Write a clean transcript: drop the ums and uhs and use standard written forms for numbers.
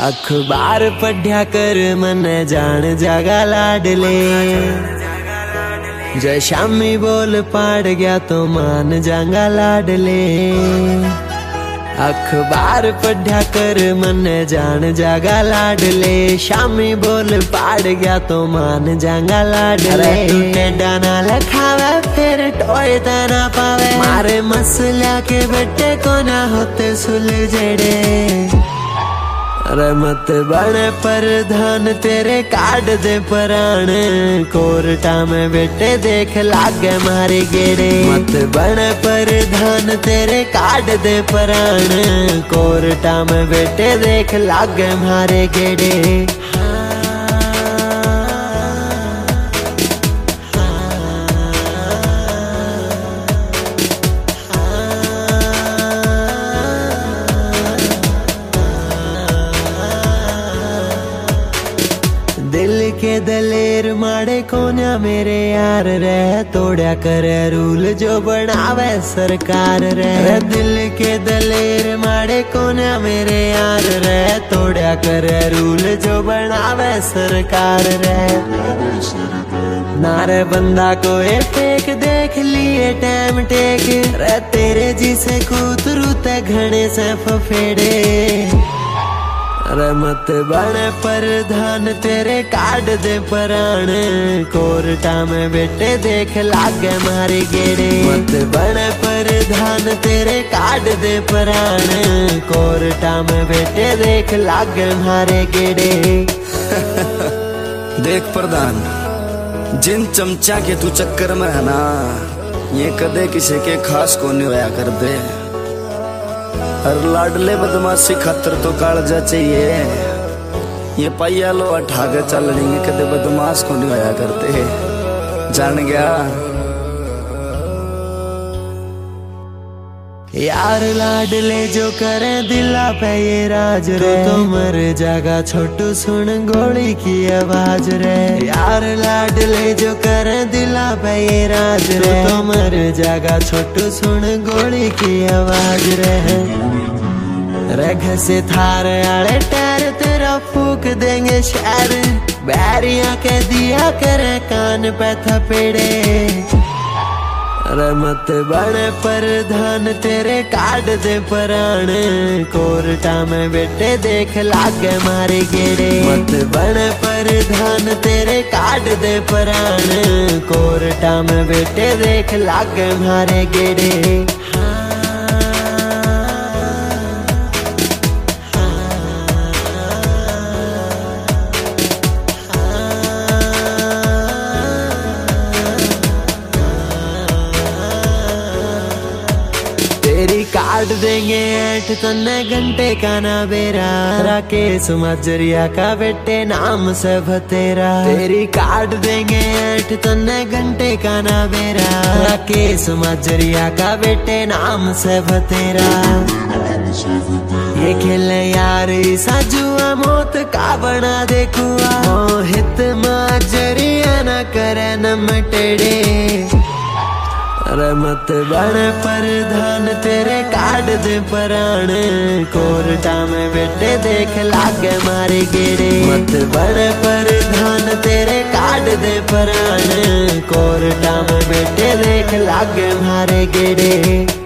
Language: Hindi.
अखबार पढ़्या कर मन जान जागा लाडले, जय शामी बोल पाड़ गया तो मान जागा लाडले। अखबार पढ़्या कर मन जान जागा लाडले, शामी बोल पाड़ गया तो मान जागा लाडले। टूटे डाना लखावे फिर टोए तना पावे, मारे मसला के बेटे को ना होते सुलझड़े। अरे मत बने प्रधान तेरे काट दे प्राण, कोर्टा में बेटे देख लागे मारे गेड़े। मत बने प्रधान तेरे काट दे प्राण, कोर्टा में बेटे देख लागे मारे गेड़े। दिल के दलेर माड़े कोन्या मेरे यार रह, तोड़ा करे रूल जो बनावे सरकार रह। दिल के दलेर माड़े कोन्या मेरे यार रह, तोड़ा करे रूल जो बनावे सरकार रह। नारे बंदा को ये फेंक देख लिए टाइम टेक, रे तेरे जी से कूतरू ते घने से फफेड़े। अरे मत बने प्रधान तेरे काट दे प्राण, कोर्टा में बेटे देख लागे मारे गेड़े। मत बने प्रधान तेरे काट दे प्राण, कोर्टा में बेटे देख लागे मारे गेड़े। देख प्रधान, जिन चमचा के तू चक्कर में है ना, ये कदे किसी के खास को नहीं होया कर दे। हर लाडले बदमाशी खातर तो कालजा चाहिए, ये पाइया लो अठागे चल लेंगे कदे बदमाश को नहीं होया करते, जान गया। यार लाडले जो करे दिला पे ये राज रे, तो मर जागा छोटू सुन गोली की आवाज रे। यार लाडले जो करे दिला पे ये राज रे, तो मर जागा छोटू सुन गोली की आवाज रे। रख से थार आले टैर तेरा फूक देंगे शहर, बैरिया के दिया करे कान पे थपेड़े। अरे मत बने प्रधान तेरे काट दे प्राण, कोर्टा में बेटे देख लागे मारे गेड़े। मत बने प्रधान तेरे काट दे प्राण, कोर्टा में बेटे देख लागे मारे गेड़े। तेरी काट देंगे ऐठ तन्ने घंटे का ना बेरा, राकेश मजरिया का बेटे नाम से भतेरा। तेरी काट देंगे ऐठ तन्ने घंटे का ना बेरा, राकेश मजरिया का बेटे नाम से भतेरा। ये खेले यार ईसा जुआ मौत का बना दे कुआ, मोहित मजरिया न करे न मटेड़े। अरे मत बने प्रधान तेरे काट दे प्राण, कोर्टा में बेटे देख लागे मारे गेड़े। मत बने प्रधान तेरे काट दे प्राण, कोर्टा में बेटे देख लागे मारे गेड़े।